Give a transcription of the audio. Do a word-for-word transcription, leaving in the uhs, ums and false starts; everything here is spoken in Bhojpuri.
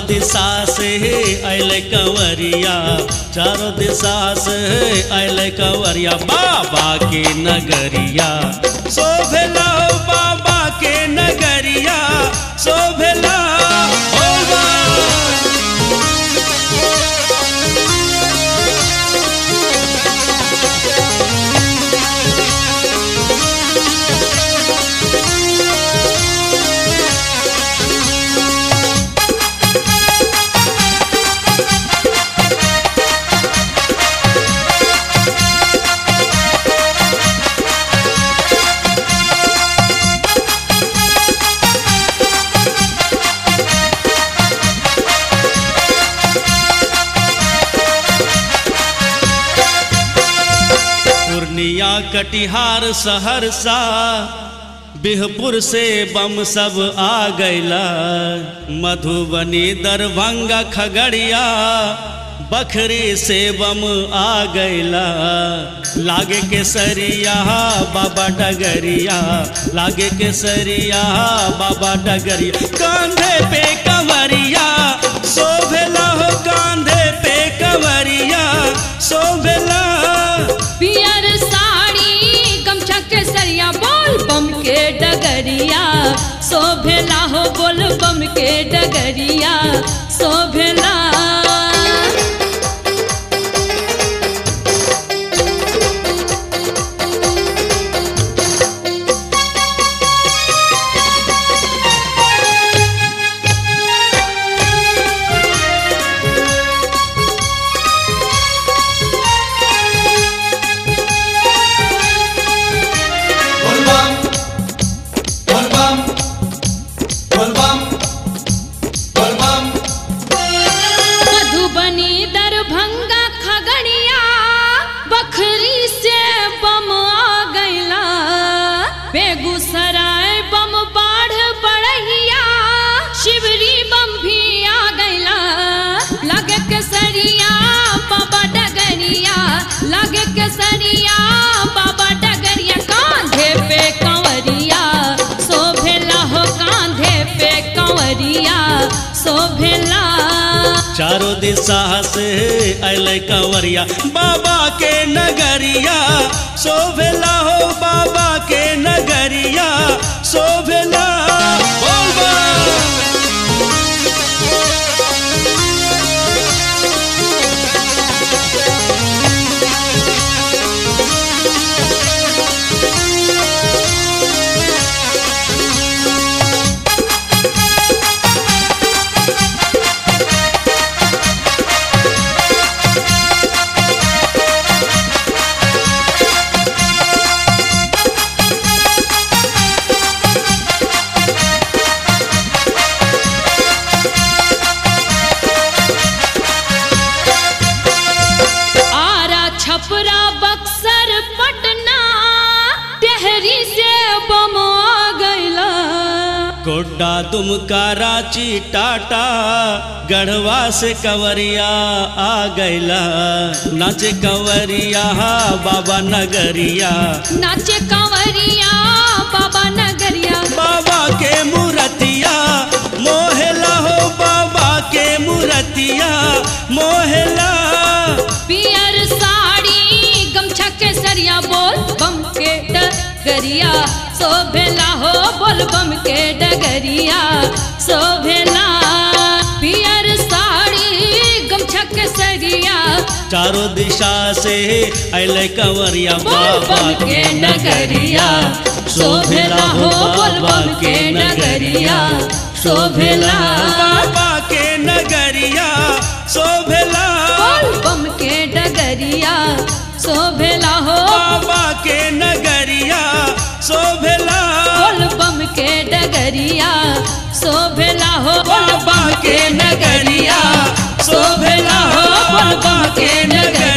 दिशा से अल कंवरिया, चारों दिशा से अल कंवरिया, बाबा के नगरिया शोभला हो, बाबा के नगरिया शोभला हो। पूर्णिया कटिहार सहरसा बिहपुर से बम सब आ गैला, मधुबनी दरभंगा खगड़िया बखरी से बम आ गैला। लागे केसरिया बाबा डगरिया, लागे केसरिया बाबा डगरिया, कांधे पे कंवरिया शोभला हो, कांधे पे कंवरिया शोभला। पियर साड़ी गमछा केसरिया बोल बम के डगरिया शोभला हो, बोल बम के डगरिया शोभला। मधुबनी दरभंगा खगड़िया बखरी से बम आ गैला, बेगूसराय बम बाढ़ बढ़िया शिवरी बम भी आ गैला। लगे केसरिया बाबा डगरिया, लगे केसरिया बाबा डगरिया, कांधे पे कंवरिया शोभला हो, कांधे पे कंवरिया शोभला। चारों दिशा से अल कंवरिया, बाबा के नगरिया शोभला हो, बाबा के नगरिया शोभला। छपरा बक्सर पटना टेहरी से बम आ गैला, गोड्डा दुमका रांची टाटा गढ़वा से कंवरिया आ गैला। नाचे कंवरिया बाबा नगरिया, नाचे कंवरिया बाबा नगरिया, बाबा के मूर्तिया मोहला हो, बाबा के मूर्तिया मोहला। पियर साड़ी गमछा केसरिया बोल बम के डगरिया शोभला हो, बोल बम के डगरिया शोभला। पियर साड़ी गमछा केसरिया चारों दिशा से अल कंवरिया, बाबा के नगरिया शोभला हो, बोल बम के नगरिया शोभला। बाबा के नगरिया शोभला, बोल बम के डगरिया शोभला हो, बाबा के नगरिया शोभला। बोल बम के डगरिया शोभला हो, बाबा के नगरिया शोभला हो, बाबा के नगरिया।